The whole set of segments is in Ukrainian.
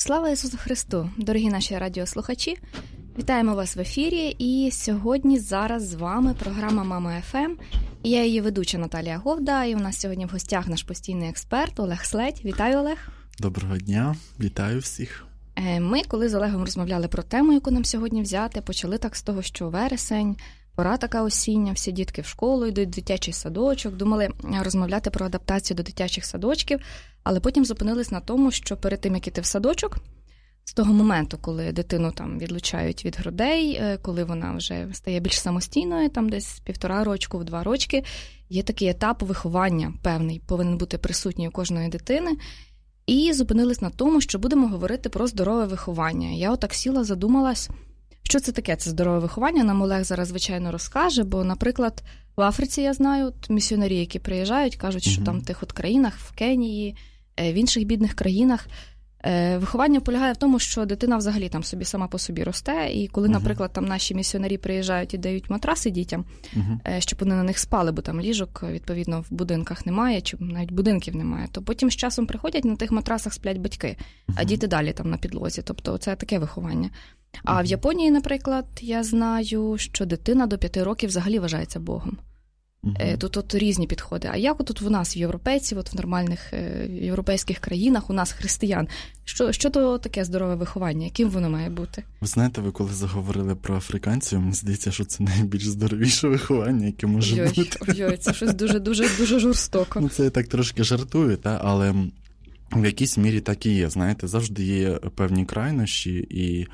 Слава Ісусу Христу! Дорогі наші радіослухачі, вітаємо вас в ефірі. І сьогодні, зараз з вами програма «Мама ФМ». Я її ведуча Наталія Говда, і у нас сьогодні в гостях наш постійний експерт Олег Следь. Вітаю, Олег! Доброго дня, вітаю всіх! Ми, коли з Олегом розмовляли про тему, яку нам сьогодні взяти, почали так з того, що вересень, пора така осіння, всі дітки в школу йдуть, в дитячий садочок, думали розмовляти про адаптацію до дитячих садочків, але потім зупинились на тому, що перед тим, як іти в садочок, з того моменту, коли дитину там відлучають від грудей, коли вона вже стає більш самостійною, там десь 1,5 рочку, в 2 рочки, є такий етап виховання певний, повинен бути присутній у кожної дитини. І зупинились на тому, що будемо говорити про здорове виховання. Я отак сіла, задумалась, що це таке, це здорове виховання. Нам Олег зараз, звичайно, розкаже, бо, наприклад, в Африці, я знаю, місіонери, які приїжджають, кажуть, що там в тих от країнах, в Кенії, в інших бідних країнах, виховання полягає в тому, що дитина взагалі там собі сама по собі росте, і коли, наприклад, там наші місіонери приїжджають і дають матраси дітям, щоб вони на них спали, бо там ліжок, відповідно, в будинках немає, чи навіть будинків немає, то потім з часом приходять, на тих матрасах сплять батьки, а діти далі там на підлозі. Тобто це таке виховання. А в Японії, наприклад, я знаю, що дитина до 5 років взагалі вважається Богом. Тут от різні підходи. А як тут в нас, в європейців, от в нормальних європейських країнах, у нас християн, що то таке здорове виховання? Яким воно має бути? Ви знаєте, ви коли заговорили про африканців, мені здається, що це найбільш здоровіше виховання, яке може бути. Ой, це щось дуже жорстоко. Ну, це я так трошки жартую, але в якійсь мірі так і є. Знаєте, завжди є певні крайнощі, і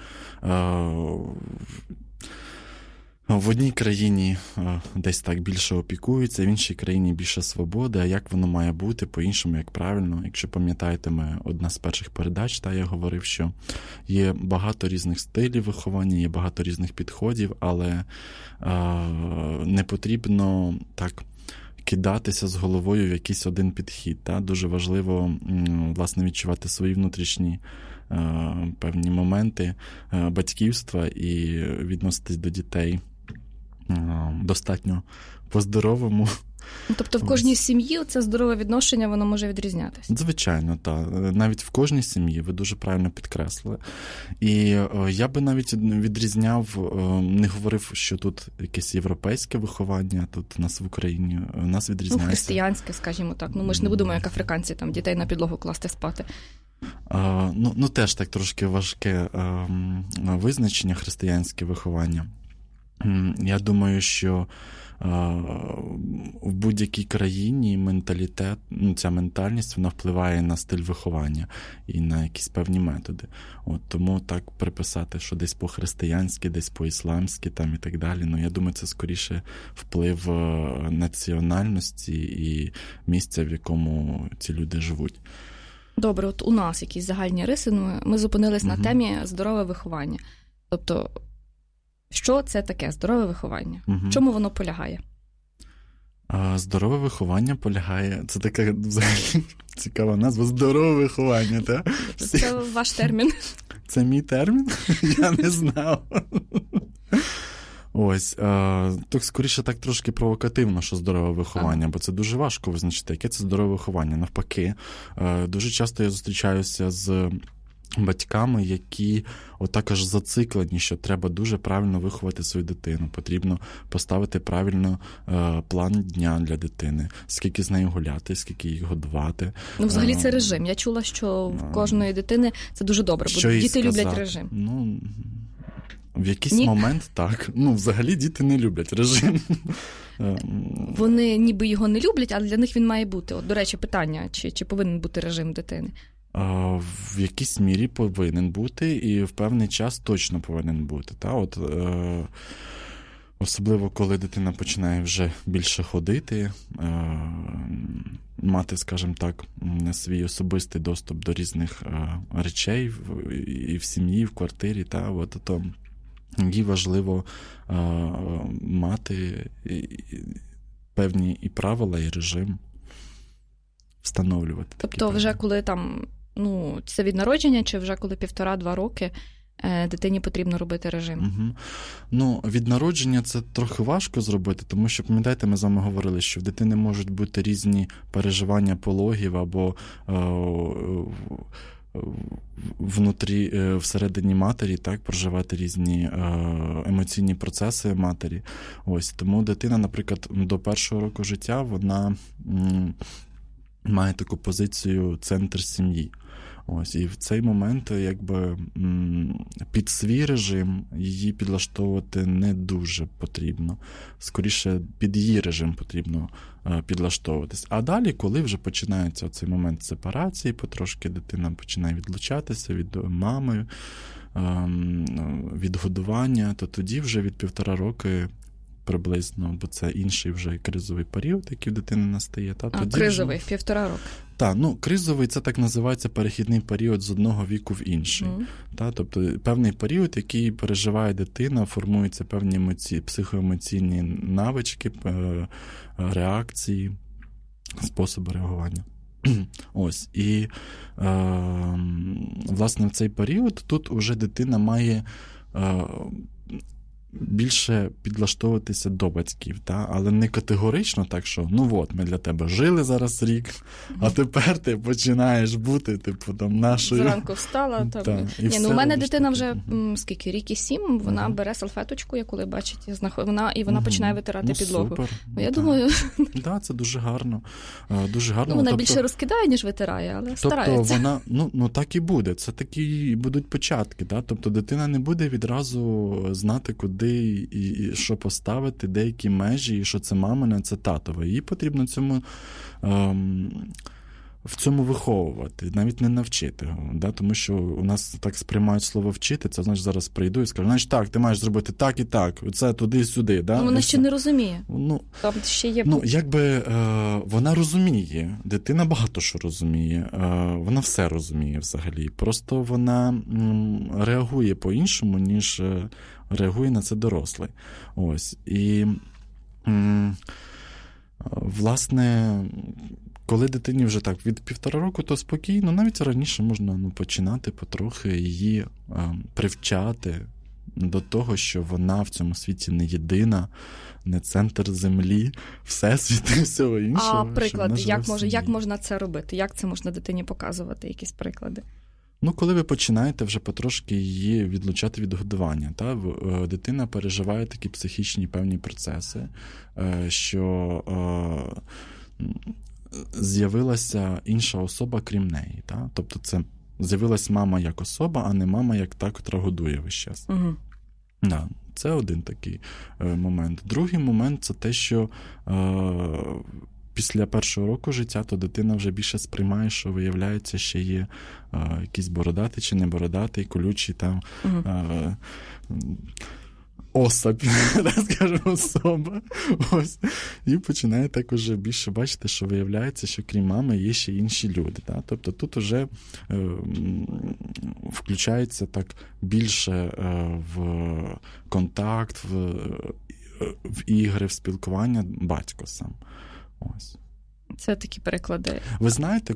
в одній країні десь так більше опікуються, в іншій країні більше свободи, а як воно має бути, по-іншому, як правильно. Якщо пам'ятаєте, одна з перших передач, я говорив, що є багато різних стилів виховання, є багато різних підходів, але не потрібно так кидатися з головою в якийсь один підхід. Дуже важливо, власне, відчувати свої внутрішні певні моменти батьківства і відноситись до дітей достатньо по-здоровому. Тобто в кожній сім'ї це здорове відношення, воно може відрізнятися? Звичайно, так. Навіть в кожній сім'ї, ви дуже правильно підкреслили. І я би навіть відрізняв, не говорив, що тут якесь європейське виховання, тут у нас в Україні, у нас відрізняється. Християнське, скажімо так. Ми ж не будемо, як африканці, там дітей на підлогу класти спати. Теж так трошки важке визначення християнське виховання. Я думаю, що в будь-якій країні менталітет, ця ментальність, вона впливає на стиль виховання і на якісь певні методи. Тому так приписати, що десь по-християнськи, десь по-ісламськи і так далі, я думаю, це скоріше вплив національності і місця, в якому ці люди живуть. Добре, от у нас якісь загальні риси, ми зупинились на темі здорове виховання. Тобто, що це таке здорове виховання? В чому воно полягає? Здорове виховання полягає... Це така взагалі цікава назва. Здорове виховання, так? Це ваш термін. Це мій термін? Я не знав. Ось, так скоріше так трошки провокативно, що здорове виховання, бо це дуже важко визначити, яке це здорове виховання. Навпаки, дуже часто я зустрічаюся з батьками, які отак аж зациклені, що треба дуже правильно виховати свою дитину. Потрібно поставити правильно план дня для дитини, скільки з нею гуляти, скільки їх годувати. Взагалі це режим. Я чула, що в кожної дитини це дуже добре, бо діти люблять режим. В якийсь момент так. Взагалі діти не люблять режим. Вони ніби його не люблять, але для них він має бути. От, до речі, питання, чи повинен бути режим дитини? В якійсь мірі повинен бути, і в певний час точно повинен бути. Особливо, коли дитина починає вже більше ходити, мати, скажімо так, свій особистий доступ до різних речей і в сім'ї, і в квартирі, то їй важливо мати певні і правила, і режим встановлювати. Тобто вже коли там, це від народження, чи вже коли 1,5-2 роки дитині потрібно робити режим? Від народження це трохи важко зробити, тому що, пам'ятаєте, ми з вами говорили, що в дитини можуть бути різні переживання пологів або всередині матері, так, проживати різні емоційні процеси матері. Ось, тому дитина, наприклад, до 1-го року життя, вона має таку позицію центр сім'ї. Ось, і в цей момент, якби, під свій режим її підлаштовувати не дуже потрібно. Скоріше, під її режим потрібно підлаштовуватись. А далі, коли вже починається цей момент сепарації, потрошки дитина починає відлучатися від мами, від годування, то тоді вже від 1,5 роки приблизно, бо це інший вже кризовий період, який в дитини настає. Тоді кризовий, 1,5 року. Так, кризовий – це так називається перехідний період з одного віку в інший. Тобто певний період, який переживає дитина, формуються певні психоемоційні навички, реакції, способи реагування. Ось. І, власне, в цей період тут уже дитина має більше підлаштовуватися до батьків, але не категорично так, що ми для тебе жили зараз рік, а тепер ти починаєш бути, там, нашою. Зранку встала. У мене дитина вже, скільки, рік і 7, вона бере салфеточку, яку коли бачить, вона починає витирати підлогу. Супер. Я думаю... Так, це дуже гарно. Дуже гарно. Вона більше розкидає, ніж витирає, але старається. Вона, так і буде. Це такі будуть початки. Тобто дитина не буде відразу знати, куди і що поставити, деякі межі, і що це мамине, це татове. Їй потрібно в цьому виховувати, навіть не навчити. Тому що у нас так сприймають слово «вчити», це, значить, зараз прийду і скажу, значить, так, ти маєш зробити так і так, оце туди-сюди. Вона ще не розуміє. Там ще є... Вона розуміє, дитина багато що розуміє, вона все розуміє взагалі, просто вона реагує по-іншому, ніж реагує на це дорослий. Ось. І, власне, коли дитині вже так від 1,5 року, то спокійно, навіть раніше можна починати потрохи її привчати до того, що вона в цьому світі не єдина, не центр землі, всесвіт і всього іншого. А приклади, як можна це робити? Як це можна дитині показувати? Якісь приклади? Коли ви починаєте вже потрошки її відлучати від годування, дитина переживає такі психічні певні процеси, що з'явилася інша особа, крім неї. Тобто це з'явилась мама як особа, а не мама як та, котра годує весь час. Угу. Це один такий момент. Другий момент – це те, що після 1-го року життя, то дитина вже більше сприймає, що, виявляється, ще є якісь бородатий чи не бородатий, колючий там особь, скажімо, особа. Ось. І починає також більше бачити, що виявляється, що крім мами є ще інші люди. Тобто тут вже включається так більше в контакт, в ігри, в спілкування батько сам. Ось. Це такі переклади. Ви знаєте,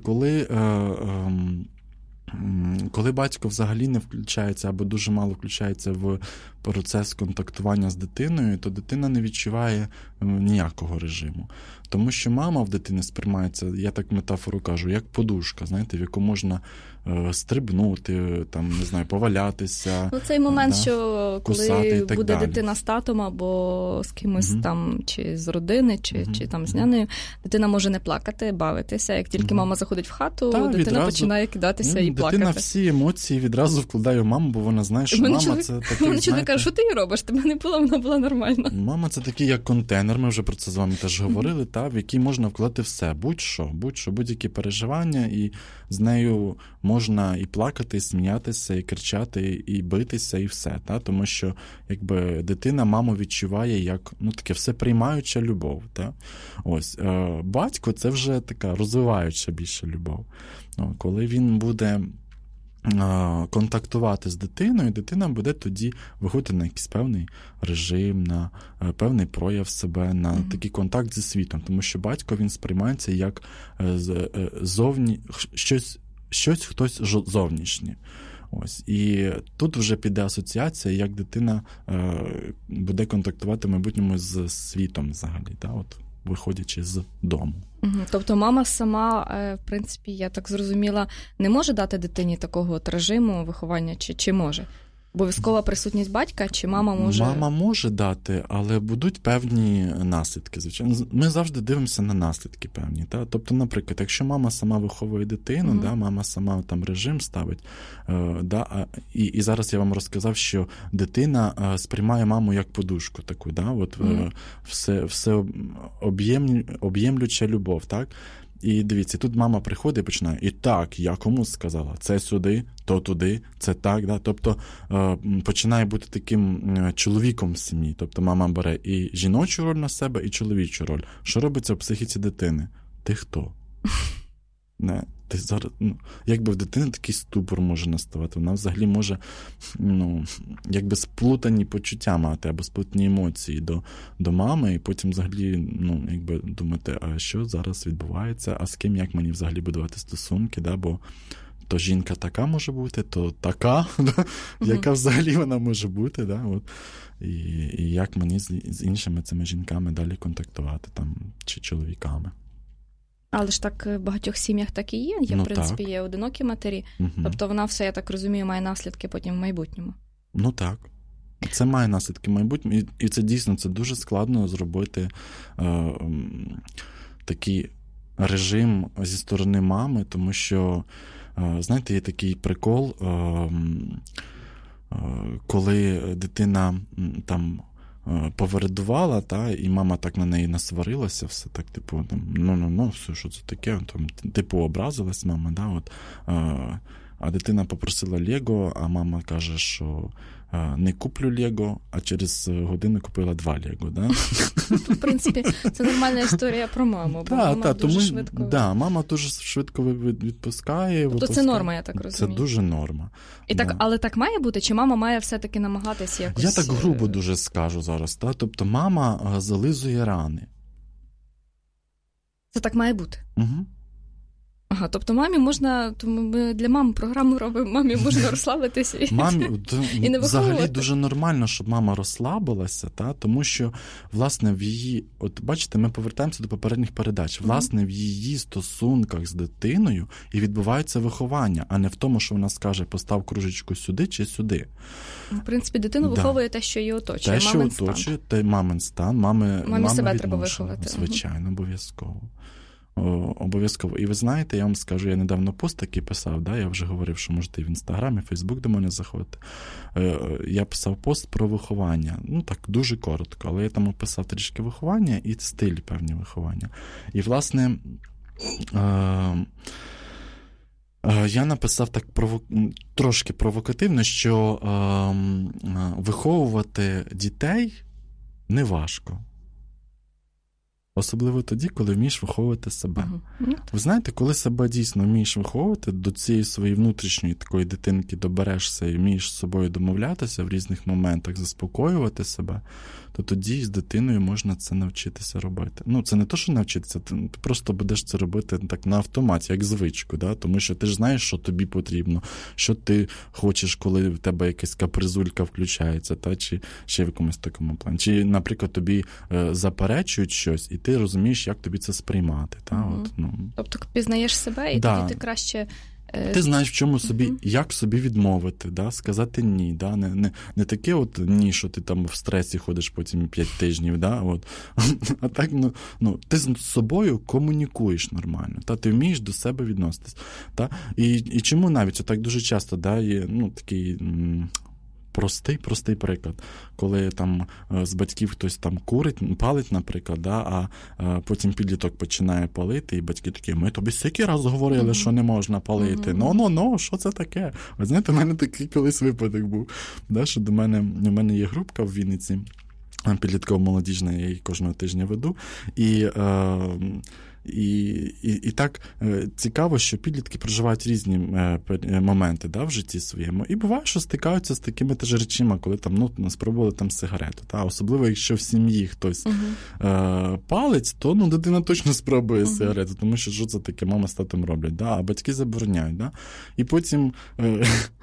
коли батько взагалі не включається або дуже мало включається в процес контактування з дитиною, то дитина не відчуває ніякого режиму. Тому що мама в дитини сприймається, я так метафору кажу, як подушка, знаєте, в яку можна стрибнути, там, не знаю, повалятися. Цей момент, що коли буде далі. Дитина з татом або з кимось там, чи з родини, чи там з нянею, дитина може не плакати, бавитися. Як тільки мама заходить в хату, дитина відразу починає кидатися і плакати. Дитина всі емоції відразу вкладає в маму, бо вона знає, що мама це такий, Мене чоловік каже, що ти її робиш? Тебе не було, вона була нормальна. Мама це такий, як контейнер, ми вже про це з вами теж говорили, в який можна вкладати все, будь-що, будь-які переживання, і з нею можна і плакати, і сміятися, і кричати, і битися, і все. Тому що якби дитина маму відчуває як таке всеприймаюча любов. Ось. Батько – це вже така розвиваюча більше любов. Коли він буде контактувати з дитиною, дитина буде тоді виходити на якийсь певний режим, на певний прояв себе, на такий контакт зі світом. Тому що батько, він сприймається як щось хтось зовнішнє. Ось. І тут вже піде асоціація, як дитина буде контактувати в майбутньому з світом взагалі. виходячи з дому. Тобто мама сама, в принципі, я так зрозуміла, не може дати дитині такого от режиму виховання, чи може? Обов'язкова присутність батька, чи мама може? Мама може дати, але будуть певні наслідки, звичайно. Ми завжди дивимося на наслідки певні. Та? Тобто, наприклад, якщо мама сама виховує дитину, да, мама сама там режим ставить, да, і зараз я вам розказав, що дитина сприймає маму як подушку таку, да? От, все об'ємлюча любов, так? І дивіться, тут мама приходить і починає, і так, я комусь сказала, це сюди, то туди, це так, да? Тобто починає бути таким чоловіком в сім'ї, тобто мама бере і жіночу роль на себе, і чоловічу роль. Що робиться в психіці дитини? Ти хто? Не, ти зараз, якби в дитини такий ступор може наставати, вона взагалі може, якби сплутані почуття мати, або сплутані емоції до мами, і потім взагалі, якби думати, а що зараз відбувається, а з ким, як мені взагалі будувати стосунки, да, бо то жінка така може бути, то така, да, яка взагалі вона може бути, да, от. І як мені з іншими цими жінками далі контактувати, там, чи чоловіками. Але ж так в багатьох сім'ях так і є. В принципі, є одинокі матері. Тобто вона все, я так розумію, має наслідки потім в майбутньому. Ну так. Це має наслідки в майбутньому. І це дійсно, це дуже складно зробити такий режим зі сторони мами, тому що, знаєте, є такий прикол, коли дитина там повередувала, та, і мама так на неї насварилася, все так, типу, там, все, що це таке, там, типу, образилась мама, да, от, а дитина попросила Лего, а мама каже, що не куплю Лего, а через годину купила 2 Лего, да? В принципі, це нормальна історія про маму, бо мама дуже швидко... Да, мама дуже швидко відпускає. Тобто це норма, я так розумію. Це дуже норма. І так, але так має бути? Чи мама має все-таки намагатись якось... Я так грубо дуже скажу зараз, та? Тобто мама зализує рани. Це так має бути? Угу. Ага, тобто мамі можна, ми для мами програму робимо, мамі можна розслабитися і не виховувати. Взагалі дуже нормально, щоб мама розслабилася, та? Тому що, власне, в її, от бачите, ми повертаємося до попередніх передач, власне, в її стосунках з дитиною і відбувається виховання, а не в тому, що вона скаже, постав кружечку сюди чи сюди. В принципі, дитину виховує те, що її оточує, мамин стан. Те, що оточує, те мамин стан, мамі себе треба виховати. Звичайно, обов'язково. І ви знаєте, я вам скажу, я недавно пост такий писав, да, я вже говорив, що можете і в Інстаграмі, Фейсбук до мене заходити. Я писав пост про виховання, так дуже коротко, але я там описав трішки виховання і стиль певні виховання. І, власне, я написав так трошки провокативно, що виховувати дітей не важко. Особливо тоді, коли вмієш виховувати себе. Ви знаєте, коли себе дійсно вмієш виховувати, до цієї своєї внутрішньої такої дитинки доберешся і вмієш з собою домовлятися в різних моментах, заспокоювати себе, то тоді з дитиною можна це навчитися робити. Це не то, що навчитися, ти просто будеш це робити так на автоматі, як звичку, да? Тому що ти ж знаєш, що тобі потрібно, що ти хочеш, коли в тебе якась капризулька включається, та? Чи ще в якомусь такому плані. Чи, наприклад, тобі заперечують щось, і ти розумієш, як тобі це сприймати. Та? Тобто пізнаєш себе, і тоді ти краще... Ти знаєш, в чому собі, як собі відмовити, да? Сказати ні. Да? Не таке от ні, що ти там в стресі ходиш потім 5 тижнів, да? От. А так, ти з собою комунікуєш нормально, та? Ти вмієш до себе відноситись. Та? І чому навіть отак дуже часто, да, є такий... Простий приклад, коли там з батьків хтось там палить, наприклад, да, а потім підліток починає палити, і батьки такі, ми тобі стільки раз говорили, що не можна палити. Що це таке? Ви знаєте, в мене такий колись випадок був, да, що в мене є групка в Вінниці, підлітково-молодіжна, я її кожного тижня веду, і так цікаво, що підлітки проживають різні моменти, да, в житті своєму. І буває, що стикаються з такими теж речима, коли там, спробували там сигарету. Та? Особливо, якщо в сім'ї хтось палить, то дитина точно спробує сигарету, тому що це таке мама з татом роблять, да? А батьки забороняють. Да? І потім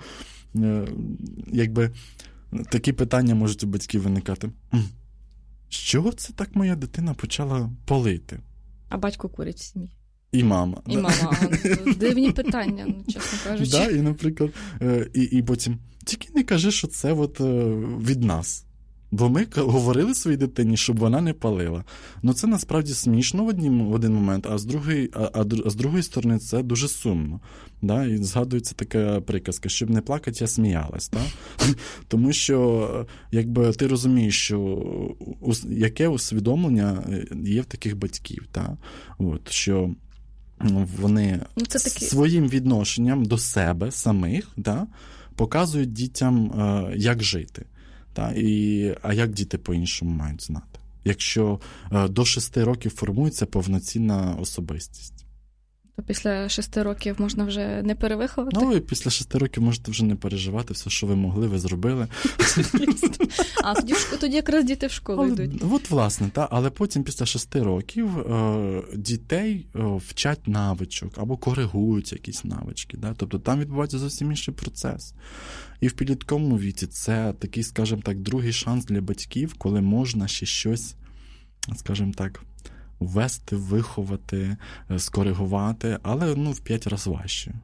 якби такі питання можуть у батьків виникати. з чого це так моя дитина почала палити? А батько курить в сім'ї. І мама. І мама. Дивні питання, чесно кажучи. Да, і, наприклад, і потім, тільки не кажи, що це от від нас. Бо ми говорили своїй дитині, щоб вона не палила. Ну, це насправді смішно в один момент, а з другої сторони це дуже сумно. Да? І згадується така приказка, щоб не плакати, я сміялась. Да? Тому що, якби ти розумієш, що яке усвідомлення є в таких батьків. Да? От, що вони своїм відношенням до себе самих, да, показують дітям, як жити. А як діти по-іншому мають знати? Якщо до 6 років формується повноцінна особистість. То після 6 років можна вже не перевиховати? Ну, і після 6 років можете вже не переживати, все, що ви могли, ви зробили. А тоді якраз діти в школу йдуть. От, власне, але потім після 6 років дітей вчать навичок або коригують якісь навички. Тобто там відбувається зовсім інший процес. І в підлітковому віці це такий, скажімо так, другий шанс для батьків, коли можна ще щось, скажімо так, ввести, виховати, скоригувати, але в 5 разів важче.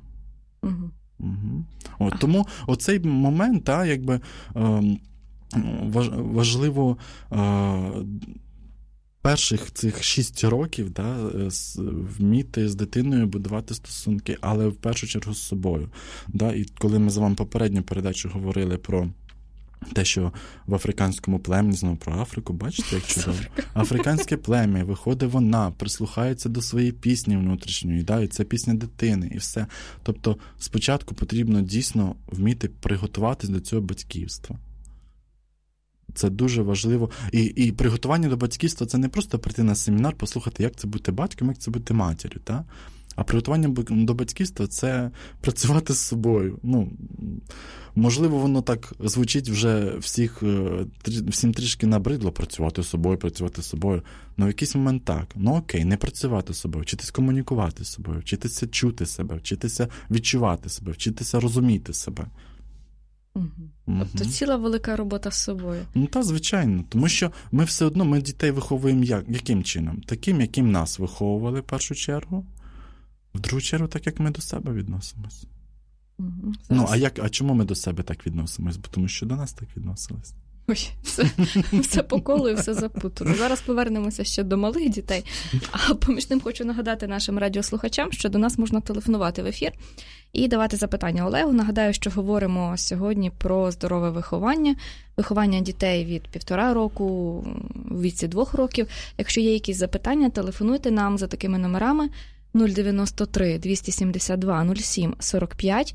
Тому оцей момент, якби важливо перших цих 6 років вміти з дитиною будувати стосунки, але в першу чергу з собою. І коли ми з вами попередню передачу говорили про те, що в африканському племені, знову про Африку, бачите, як чудово? Африканське плем'я, виходить вона, прислухається до своєї пісні внутрішньої, і це пісня дитини, і все. Тобто спочатку потрібно дійсно вміти приготуватись до цього батьківства. Це дуже важливо. І приготування до батьківства – це не просто прийти на семінар, послухати, як це бути батьком, як це бути матір'ю, так? А приготування до батьківства – це працювати з собою. Можливо, воно так звучить вже всім трішки набридло працювати з собою. В якийсь момент так. Окей, не працювати з собою, вчитися комунікувати з собою, вчитися чути себе, вчитися відчувати себе, вчитися розуміти себе. Тобто ціла велика робота з собою. Звичайно. Тому що ми дітей виховуємо яким чином? Таким, яким нас виховували в першу чергу. В другу чергу, так, як ми до себе відносимось. А чому ми до себе так відносимось? Бо тому що до нас так відносились. Ой, все по колу і все запутано. Зараз повернемося ще до малих дітей. А поміж тим хочу нагадати нашим радіослухачам, що до нас можна телефонувати в ефір і давати запитання Олегу. Нагадаю, що говоримо сьогодні про здорове виховання дітей від 1,5 року, у віці 2 років. Якщо є якісь запитання, телефонуйте нам за такими номерами 093 272 07 45,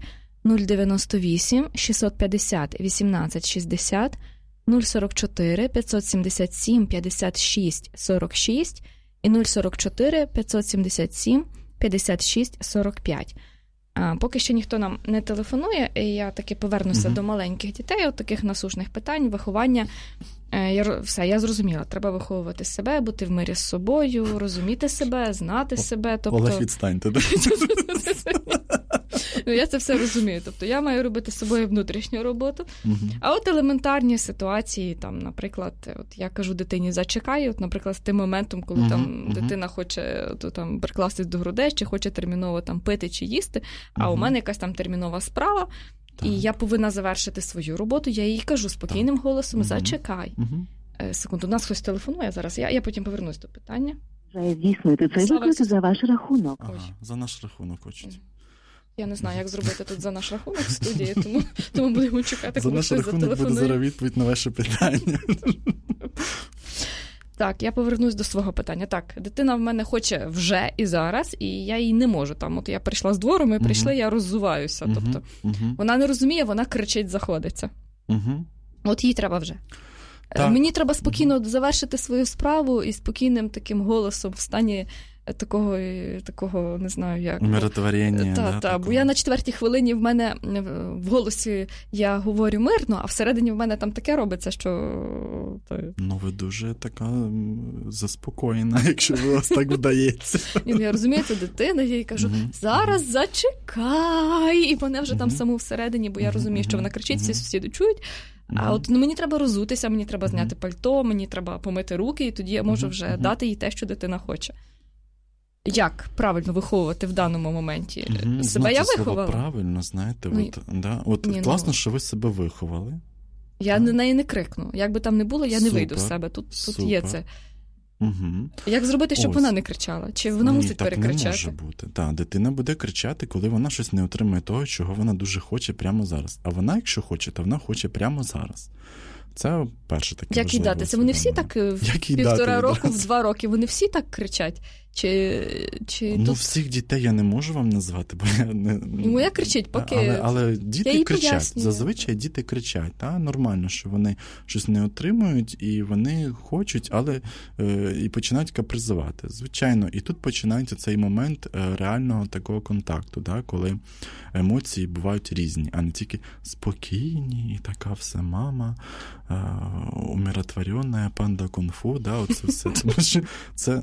098 650 18 60, 044 577 56 46 і 044 577 56 45. Поки що ніхто нам не телефонує, і я таки повернуся до маленьких дітей, от таких насущних питань, виховання. Я зрозуміла, треба виховувати себе, бути в мирі з собою, розуміти себе, знати себе. Олег, відстаньте. Я це все розумію. Тобто я маю робити з собою внутрішню роботу. А от елементарні ситуації, там, наприклад, от я кажу дитині зачекай, от, наприклад, з тим моментом, коли там дитина хоче там прикластись до грудей, чи хоче терміново там пити чи їсти, а у мене якась там термінова справа, і я повинна завершити свою роботу, я їй кажу спокійним голосом, зачекай. Секунду, у нас хтось телефонує зараз, я потім повернусь до питання. Здійснити цей виклик за ваш рахунок. За наш рахунок хочуть. Я не знаю, як зробити тут за наш рахунок в студії, тому будемо чекати, коли хтось зателефонує. За наш рахунок буде зараз відповідь на ваше питання. Так, я повернусь до свого питання. Так, дитина в мене хоче вже і зараз, і я їй не можу. От я прийшла з двору, ми прийшли, я роззуваюся. Тобто вона не розуміє, вона кричить, заходиться. От їй треба вже. Так. Мені треба спокійно завершити свою справу і спокійним таким голосом в стані такого не знаю як. Умиротворення. Бо я на 4-й хвилині в мене в голосі я говорю мирно, а всередині в мене там таке робиться, що... Ну, ви дуже така заспокоєна, якщо у вас так вдається. Я розумію, це дитина, я їй кажу, зараз зачекай, і мене вже там саму всередині, бо я розумію, що вона кричить, всі сусіди чують. А от мені треба розутися, мені треба зняти пальто, мені треба помити руки, і тоді я можу вже дати їй те, що дитина хоче. Як правильно виховувати в даному моменті? Себе я виховала? Правильно, знаєте. Класно, що ви себе виховали. Я на неї не крикну. Як би там не було, я не вийду з себе. Тут є це. Як зробити, щоб вона не кричала? Чи вона мусить перекричати? Так не може бути. Дитина буде кричати, коли вона щось не отримує того, чого вона дуже хоче прямо зараз. А вона, якщо хоче, то вона хоче прямо зараз. Це перше таке важливе. Як їй дати? Це вони всі так в 1,5 року, в 2 роки, вони всі так кричать? Чи тут... всіх дітей я не можу вам назвати, бо я не... Моя кричить, поки... Але діти кричать. Зазвичай діти кричать. Нормально, що вони щось не отримують, і вони хочуть, але і починають капризувати. Звичайно, і тут починається цей момент реального такого контакту, коли емоції бувають різні, а не тільки спокійні, і така все мама, умиротворена, панда кунг-фу, оце все. Тому що це,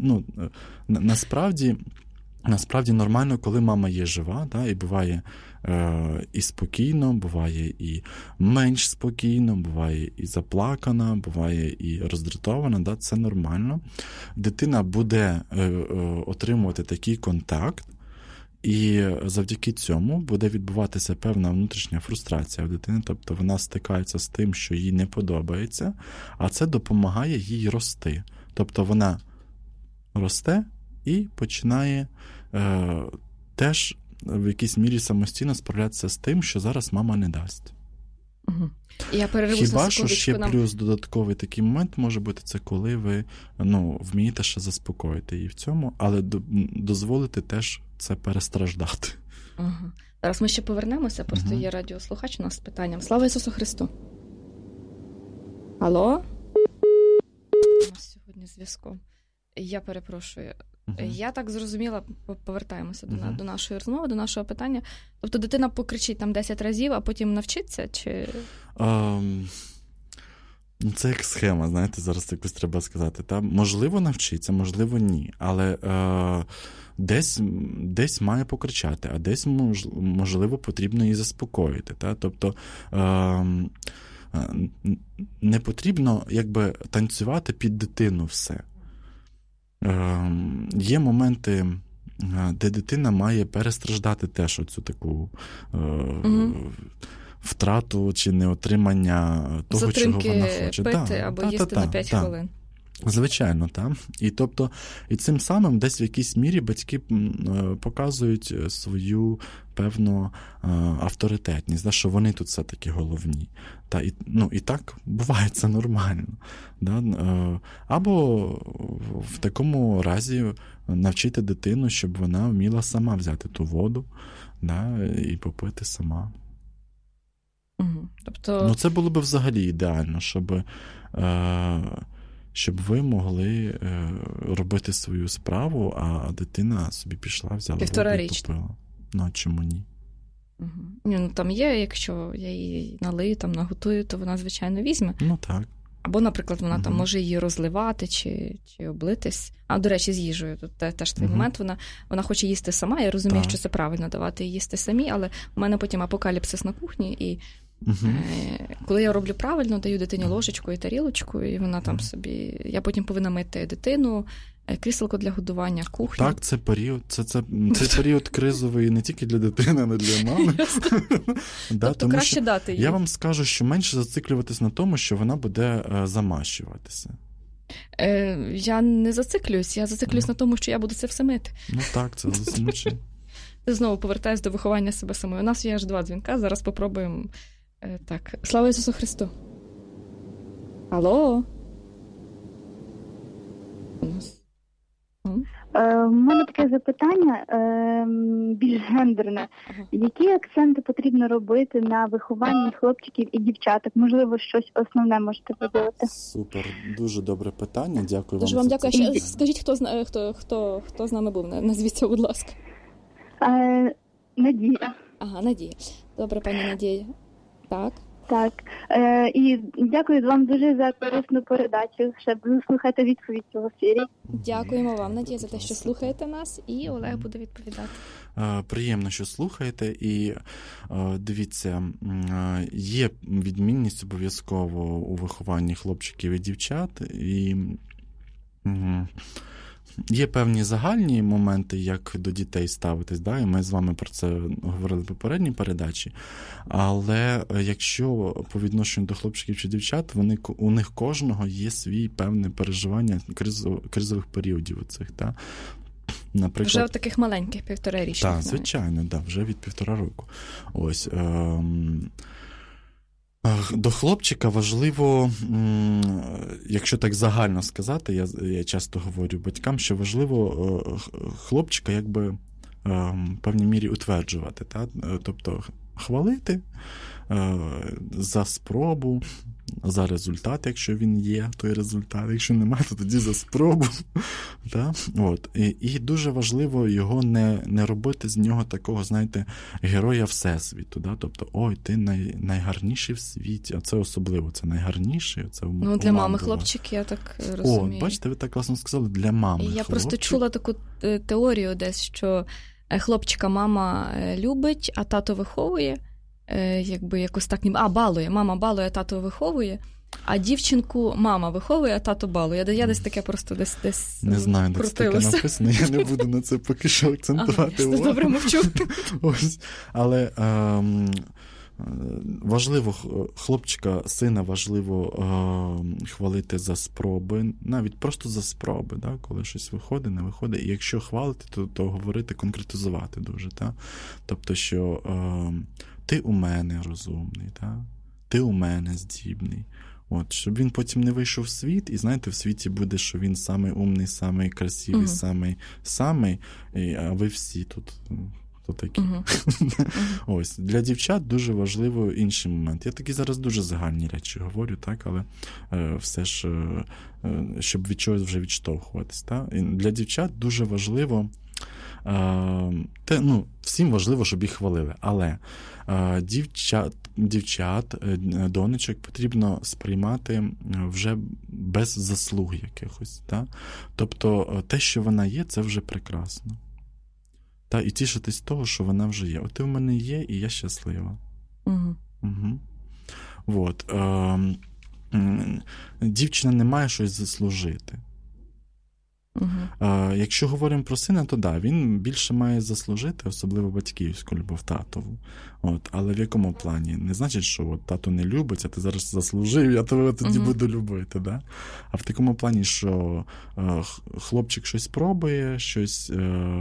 Насправді нормально, коли мама є жива, і буває і спокійно, буває і менш спокійно, буває і заплакана, буває і роздратована, це нормально. Дитина буде отримувати такий контакт, і завдяки цьому буде відбуватися певна внутрішня фрустрація в дитини, тобто вона стикається з тим, що їй не подобається, а це допомагає їй рости. Тобто вона росте і починає теж в якійсь мірі самостійно справлятися з тим, що зараз мама не дасть. Хіба що ще плюс додатковий такий момент може бути, це коли ви вмієте ще заспокоїти її в цьому, але дозволити теж це перестраждати. Зараз ми ще повернемося, просто є радіослухач у нас з питанням. Слава Ісусу Христу! Алло? У нас сьогодні зв'язком. Я перепрошую. Я так зрозуміла, повертаємося до нашої розмови, до нашого питання. Тобто дитина покричить там 10 разів, а потім навчиться? Чи... Це як схема, знаєте, зараз якось треба сказати. Можливо, навчиться, можливо, ні. Але десь має покричати, а десь, можливо, потрібно її заспокоїти. Тобто не потрібно танцювати під дитину все. Є моменти, де дитина має перестраждати теж оцю таку втрату чи неотримання того, затримки чого вона хоче. Пити або їсти на 5 хвилин. Звичайно, І цим самим десь в якійсь мірі батьки показують свою певну авторитетність, що вони тут все-таки головні. І так буває, це нормально. Або в такому разі навчити дитину, щоб вона вміла сама взяти ту воду і попити сама. Тобто... Це було б взагалі ідеально, щоб ви могли робити свою справу, а дитина собі пішла, взяла воду і попила. А чому ні? Там є, якщо я її налию, наготую, то вона, звичайно, візьме. Так. Або, наприклад, вона там може її розливати чи облитись. До речі, з їжею. Тут теж той момент. Вона хоче їсти сама. Я розумію, що це правильно давати їй їсти самі, але у мене потім апокаліпсис на кухні, і коли я роблю правильно, даю дитині ложечку і тарілочку, і вона там собі... Я потім повинна мити дитину, кріселко для годування, кухню. Так, це період кризовий не тільки для дитини, але й для мами. Тобто краще дати їй. Я вам скажу, що менше зациклюватись на тому, що вона буде замащуватися. Я не зациклююсь, я зациклююсь на тому, що я буду це все мити. Так, це засмучує. Ти знову повертаюсь до виховання себе самою. У нас є аж 2 дзвінка, зараз попробуємо. Так, слава Ісусу Христу. Алло? У мене таке запитання, більш гендерне. Які акценти потрібно робити на вихованні хлопчиків і дівчаток? Можливо, щось основне можете поділити? Супер, дуже добре питання. Дякую дуже вам. Дуже вам за дякую. Скажіть, хто з нами був? Назвіться, будь ласка. Надія. Ага, Надія. Добре, пані Надія. Так. Так. І дякую вам дуже за корисну передачу. Ще буду слухати відповідь в ефірі. Дякуємо вам, Надія, за те, що слухаєте нас, і Олег буде відповідати. Приємно, що слухаєте, і дивіться, є відмінність обов'язково у вихованні хлопчиків і дівчат, і є певні загальні моменти, як до дітей ставитись, да? І ми з вами про це говорили в попередній передачі. Але якщо по відношенню до хлопчиків чи дівчат, у них кожного є свій певне переживання кризових періодів оцих, да? Наприклад, вже в таких маленьких 1,5-річних. Так, звичайно, да, вже від 1,5 року. Ось. До хлопчика важливо, якщо так загально сказати, я часто говорю батькам, що важливо хлопчика якби в певній мірі утверджувати. Так? Тобто хвалити за спробу, за результат, якщо він є, той результат. Якщо немає, то тоді за спробу. Да? От. І дуже важливо його не робити з нього такого, знаєте, героя Всесвіту. Да? Тобто, ой, ти найгарніший в світі, а це особливо, це найгарніший. Це для мами хлопчик, я так розумію. О, бачите, ви так класно сказали, для мами Я просто чула таку теорію десь, що хлопчика мама любить, а тато виховує. Якби якось так балує. Мама балує, тато виховує, а дівчинку мама виховує, а тато балує. Я десь таке просто десь не знаю, де це таке написано, я не буду на це поки що акцентувати увагу. Добре, мовчу. Ось. Але важливо хлопчика, сина важливо хвалити за спроби, навіть просто за спроби, да? Коли щось виходить, не виходить. І якщо хвалити, то говорити, конкретизувати дуже. Та? Тобто, що ти у мене розумний, та? Ти у мене здібний. От, щоб він потім не вийшов в світ, і, знаєте, в світі буде, що він самий умний, самий красивий, самий, а ви всі тут такі. Ось, для дівчат дуже важливо інший момент. Я такі зараз дуже загальні речі говорю, так, але все ж, щоб від чогось вже відштовхуватись. Так? І для дівчат дуже важливо всім важливо, щоб їх хвалили, але дівчат, донечок потрібно сприймати вже без заслуг якихось. Та? Тобто те, що вона є, це вже прекрасно. Та? І тішитись того, що вона вже є. От ти в мене є, і я щаслива. От. Дівчина не має щось заслужити. Якщо говоримо про сина, то да, він більше має заслужити, особливо батьківську любов, татову. От, але в якому плані? Не значить, що от, тато не любить, а ти зараз заслужив, я тебе тоді буду любити. Да? А в такому плані, що хлопчик щось пробує, щось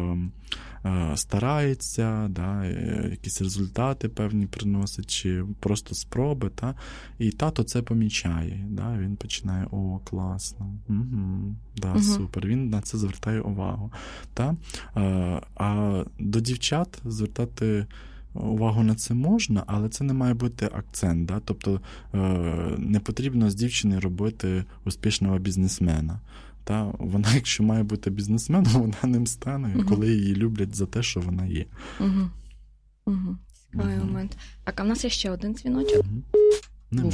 старається, да, якісь результати певні приносить, чи просто спроби, та? І тато це помічає. Да? Він починає, о, класно, да, супер, він на це звертає увагу. Та? А до дівчат звертати увагу на це можна, але це не має бути акцент. Да? Тобто не потрібно з дівчини робити успішного бізнесмена. Та вона, якщо має бути бізнесменом, вона ним стане, коли її люблять за те, що вона є. Цікавий момент. Так, а в нас є ще один дзвіночок? Нема.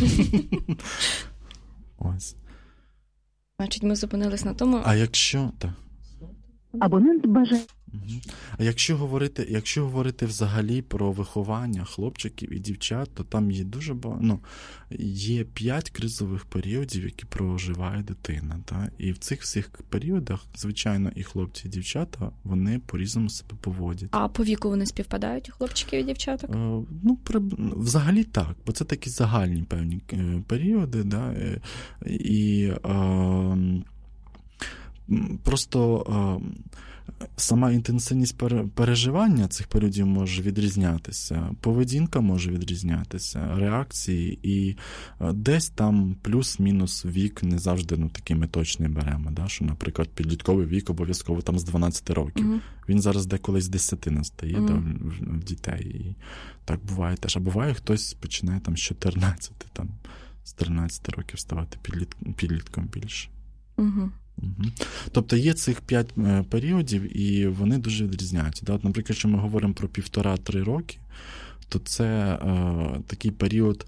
Ось. Значить, ми зупинились на тому... А якщо... Так. Абонент бажає... А якщо говорити взагалі про виховання хлопчиків і дівчат, то там є дуже багато, є 5 кризових періодів, які проживає дитина. Та? І в цих всіх періодах, звичайно, і хлопці, і дівчата, вони по-різному себе поводять. А по віку вони співпадають у хлопчиків і дівчаток? Взагалі так, бо це такі загальні певні періоди, да? І просто сама інтенсивність переживання цих періодів може відрізнятися, поведінка може відрізнятися, реакції, і десь там плюс-мінус вік не завжди такий ми точний беремо, да? Що, наприклад, підлітковий вік обов'язково там з 12 років. Mm-hmm. Він зараз деколи з 10 настає в дітей. І так буває теж. А буває, хтось починає там з 14, там, з 13 років ставати підлітком більше. Mm-hmm. Угу. Тобто є цих 5 періодів, і вони дуже відрізняються. От, наприклад, якщо ми говоримо про 1,5-3 роки, то це такий період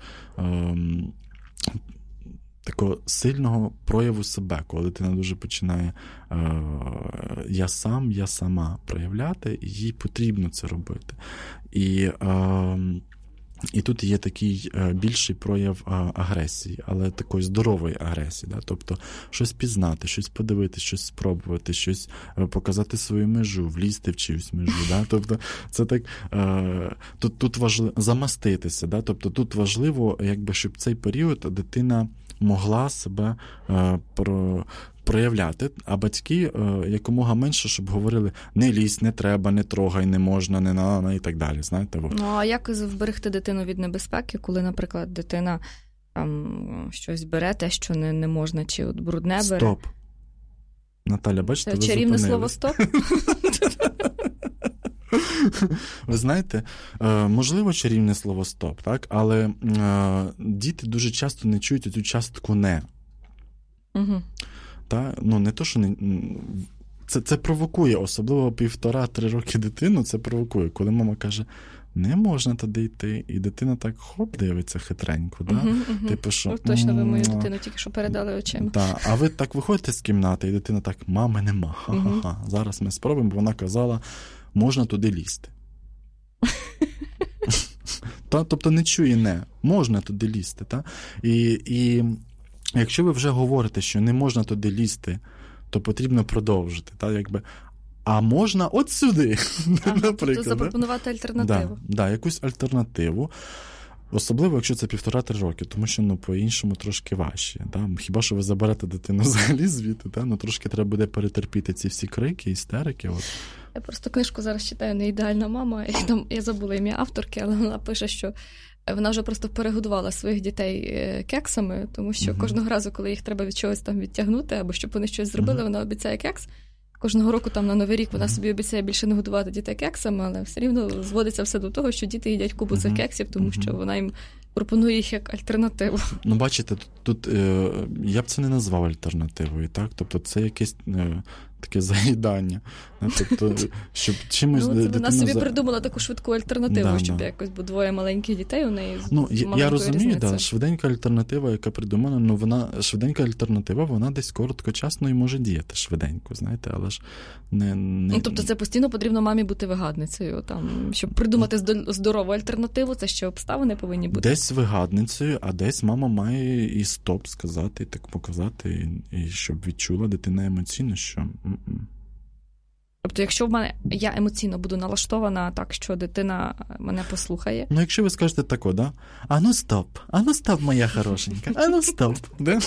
такого сильного прояву себе, коли дитина дуже починає я сам, я сама проявляти, і їй потрібно це робити. І тут є такий більший прояв агресії, але такої здорової агресії. Да? Тобто щось пізнати, щось подивитися, щось спробувати, щось показати свою межу, влізти в чиюсь межу. Да? Тобто це так, тут важливо замаститися. Да? Тобто тут важливо, якби, щоб цей період дитина могла себе проявляти, а батьки якомога менше, щоб говорили не лізь, не треба, не трогай, не можна, не на і так далі. Знаєте? Ну, а як вберегти дитину від небезпеки, коли, наприклад, дитина там щось бере, те, що не можна, чи от брудне бере? Стоп. Наталя, бачите, ви чарівне зупинили. Слово «стоп»? Ви знаєте, можливо, чарівне слово «стоп», так? Але діти дуже часто не чують цю частку «не». Угу. Не то, що не... Це провокує, особливо 1,5-3 роки дитину, це провокує. Коли мама каже, не можна туди йти, і дитина так хоп дивиться хитренько. Да? Типу, що, точно ви мою дитину тільки що передали очима. Да. А ви так виходите з кімнати, і дитина так, мами нема. Ха-ха-ха. Зараз ми спробуємо, бо вона казала, можна туди лізти. Тобто не чує «не», можна туди лізти. Та? І якщо ви вже говорите, що не можна туди лізти, то потрібно продовжити. Та? Якби, а можна от сюди, наприклад. Тобто запропонувати альтернативу. Да, якусь альтернативу. Особливо, якщо це 1,5-3 роки, тому що по-іншому трошки важче. Да? Хіба що ви заберете дитину взагалі звідти, да? Трошки треба буде перетерпіти ці всі крики, істерики. От. Я просто книжку зараз читаю «Не ідеальна мама», і там я забула ім'я авторки, але вона пише, що вона вже просто перегодувала своїх дітей кексами, тому що кожного разу, коли їх треба від чогось там відтягнути, або щоб вони щось зробили, вона обіцяє кекс. Кожного року там на Новий рік вона собі обіцяє більше не годувати дітей кексами, але все рівно зводиться все до того, що діти їдять купу цих кексів, тому що вона їм пропонує їх як альтернативу. Бачите, тут я б це не назвав альтернативою, так? Тобто це якесь таке заїдання. Тобто, щоб чимось вона собі придумала таку швидку альтернативу, щоб якось, бо 2 маленьких дітей у неї з маленькою я розумію, різницею. Швиденька альтернатива, яка придумана, швиденька альтернатива, вона десь короткочасно і може діяти швиденько, знаєте, але ж не... Тобто це постійно потрібно мамі бути вигадницею, там, щоб придумати здорову альтернативу, це ще обставини повинні бути. Десь вигадницею, а десь мама має і стоп сказати, і так показати, і щоб відчула дитина емоційно, що... Тобто, якщо я емоційно буду налаштована так, що дитина мене послухає. Якщо ви скажете тако, да? Ану стоп, моя хорошенька, ану стоп. Да?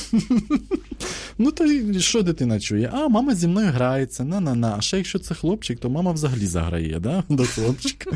То що дитина чує? А, мама зі мною грається, на-на-на. А ще якщо це хлопчик, то мама взагалі заграє, да? До хлопчика.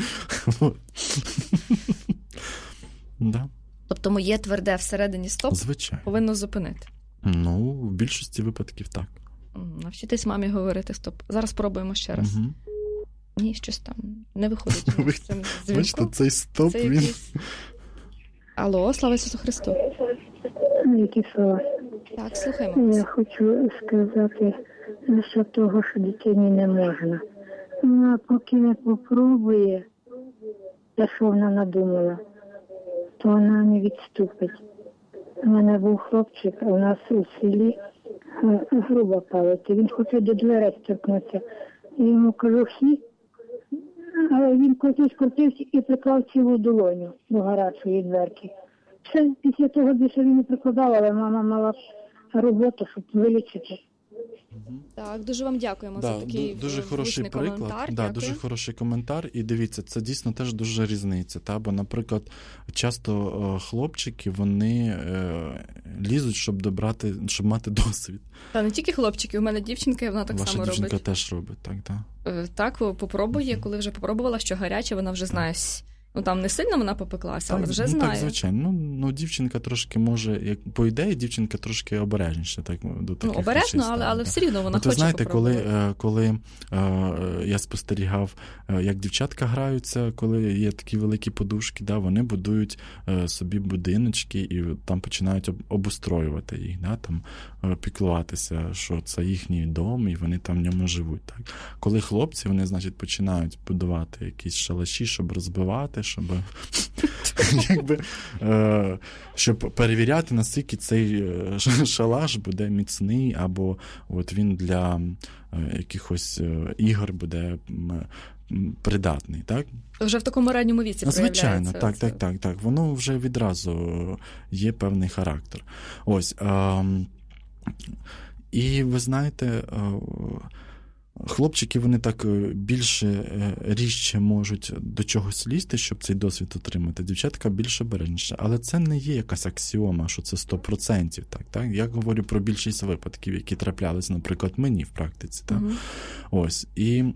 Да. Тобто моє тверде всередині стоп повинно зупинити. В більшості випадків так. Навчитись мамі говорити стоп. Зараз спробуємо ще раз. Ні, щось там не виходить. Бачите, цей стоп, це він... Алло, слава Ісусу Христу. Які слова? Так, слухаємо. Я хочу сказати лише того, що дитині не можна. Вона поки не попробує, те, що вона надумала, то вона не відступить. У мене був хлопчик, у нас у селі грубо палити. Він хотів до дверей торкнутися. Я йому кажу, хі. А він крутився і приклав цілу долоню до гарячої дверки. Все, після того більше він не прикладав, але мама мала роботу, щоб вилічити. Так, дуже вам дякуємо за такий дуже хороший приклад. Дуже хороший коментар. І дивіться, це дійсно теж дуже різниця. Бо, наприклад, часто хлопчики, вони лізуть, щоб мати досвід. Та не тільки хлопчики, у мене дівчинка, і вона так само робить. Ваша дівчинка теж робить, так, так? Так, попробує, коли вже попробувала, що гаряче, вона вже знає. Ну, там не сильно вона попеклася, але вже знає. Так, звичайно. Ну, дівчинка трошки може, по ідеї, дівчинка трошки обережніша. Так, до таких обережно, але все рівно вона хоче попробувати. Ви знаєте, коли я спостерігав, як дівчатка граються, коли є такі великі подушки, да, вони будують собі будиночки і там починають обустроювати їх, да, там піклуватися, що це їхній дом, і вони там в ньому живуть. Так. Коли хлопці, вони, значить, починають будувати якісь шалаші, щоб розбивати, щоб перевіряти, наскільки цей шалаш буде міцний, або от він для якихось ігор буде придатний, так? Вже в такому ранньому віці проявляється. Звичайно, так. Воно вже відразу є певний характер. Ось. І ви знаєте, хлопчики, вони так більше рідше можуть до чогось лізти, щоб цей досвід отримати. Дівчатка більш обережніше. Але це не є якась аксіома, що це 100%. Так? Я говорю про більшість випадків, які траплялись, наприклад, мені в практиці. Так? Угу. Ось. І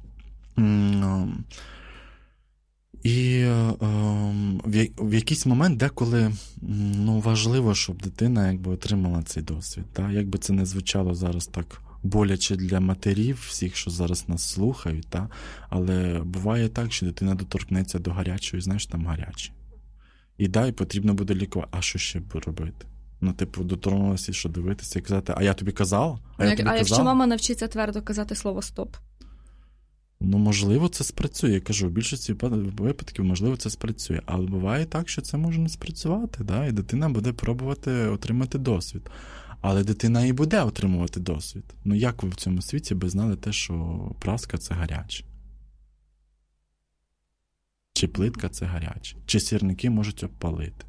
в якийсь момент деколи важливо, щоб дитина отримала цей досвід. Так? Якби це не звучало зараз так боляче для матерів всіх, що зараз нас слухають, та? Але буває так, що дитина доторкнеться до гарячого, і знаєш, там гаряче. І потрібно буде лікувати. А що ще робити? Доторкнулася, що дивитися і казати, а я тобі казав? А якщо мама навчиться твердо казати слово «стоп»? Можливо, це спрацює. Я кажу, в більшості випадків, можливо, це спрацює. Але буває так, що це може не спрацювати, да? І дитина буде пробувати отримати досвід. Але дитина і буде отримувати досвід. Як ви в цьому світі би знали те, що праска – це гаряче? Чи плитка – це гаряче? Чи сірники можуть обпалити?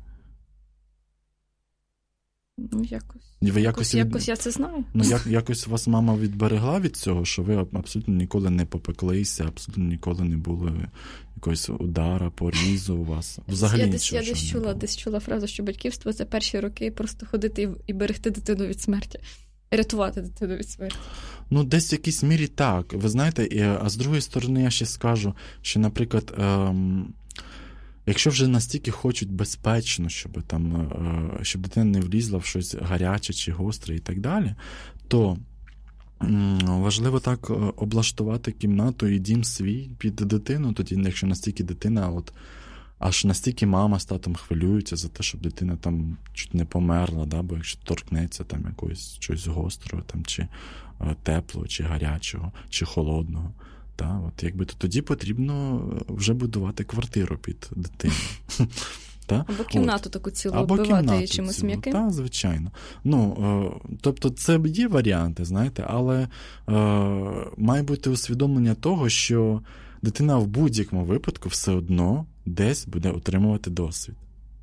Якось я це знаю. Якось вас мама відберегла від цього, що ви абсолютно ніколи не попеклися, абсолютно ніколи не було якогось удара, порізу у вас. Взагалі я десь чула фразу, що батьківство – це перші роки просто ходити і берегти дитину від смерті. Рятувати дитину від смерті. Десь в якійсь мірі так. Ви знаєте, а з другої сторони я ще скажу, що, наприклад, якщо вже настільки хочуть безпечно, щоб дитина не влізла в щось гаряче чи гостре і так далі, то важливо так облаштувати кімнату і дім свій під дитину, тоді, якщо настільки дитина, аж настільки мама з татом хвилюються за те, щоб дитина там чуть не померла, да? Бо якщо торкнеться там якогось чогось гострого, там, чи теплого, чи гарячого, чи холодного. То тоді потрібно вже будувати квартиру під дитину. Або кімнату таку цілу оббивати чимось м'яким. Так, звичайно. Тобто це є варіанти, знаєте, але має бути усвідомлення того, що дитина в будь-якому випадку все одно десь буде отримувати досвід.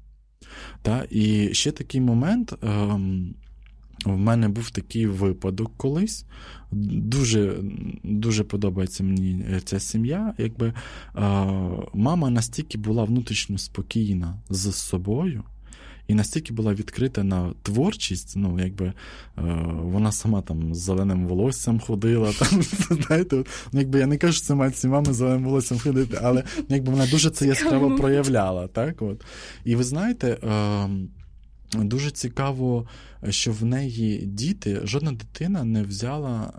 І ще такий момент. В мене був такий випадок колись. Дуже, дуже подобається мені ця сім'я. Мама настільки була внутрішньо спокійна з собою і настільки була відкрита на творчість, вона сама там з зеленим волоссям ходила, там, знаєте, я не кажу, що це мають всі мами з зеленим волоссям ходити, але вона дуже це яскраво проявляла. Так? І ви знаєте, дуже цікаво, що в неї діти, жодна дитина не взяла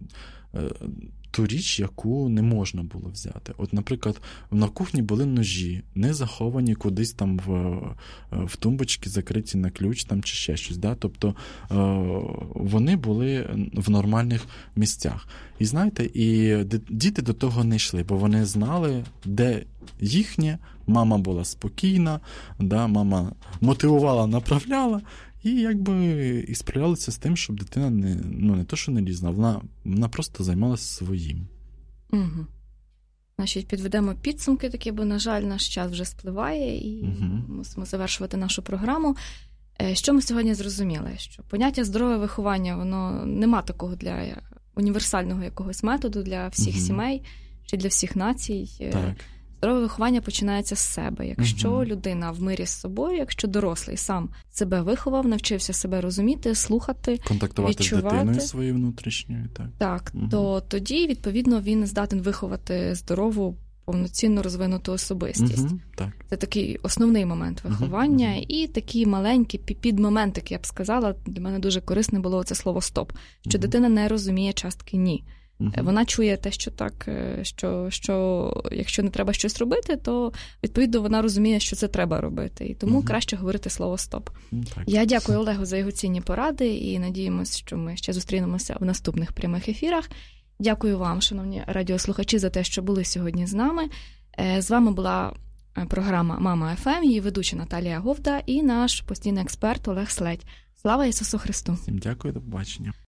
ту річ, яку не можна було взяти. Наприклад, на кухні були ножі, не заховані кудись там в тумбочки, закриті на ключ там, чи ще щось. Да? Тобто вони були в нормальних місцях. І знаєте, і діти до того не йшли, бо вони знали, де їхнє, мама була спокійна, да? Мама мотивувала, направляла, і справлялися з тим, щоб дитина не то, що не лізла, вона просто займалася своїм. Угу. Значить, підведемо підсумки такі, бо, на жаль, наш час вже спливає, і мусимо завершувати нашу програму. Що ми сьогодні зрозуміли? Що поняття здорове виховання, воно нема такого для універсального якогось методу для всіх сімей чи для всіх націй. Так. Здорове виховання починається з себе. Якщо людина в мирі з собою, якщо дорослий сам себе виховав, навчився себе розуміти, слухати, контактувати відчувати, з дитиною своєю внутрішньою. Так, то тоді, відповідно, він здатен виховати здорову, повноцінно розвинуту особистість. Так. Це такий основний момент виховання. І такі маленькі підмоментики, я б сказала, для мене дуже корисне було це слово «стоп», що дитина не розуміє частки «ні». Вона чує те, що так, що якщо не треба щось робити, то, відповідно, вона розуміє, що це треба робити. І тому краще говорити слово «стоп». Так. Я дякую Олегу за його цінні поради і надіємося, що ми ще зустрінемося в наступних прямих ефірах. Дякую вам, шановні радіослухачі, за те, що були сьогодні з нами. З вами була програма «Мама ФМ», її ведуча Наталія Говда і наш постійний експерт Олег Следь. Слава Ісусу Христу! Всім дякую, до побачення.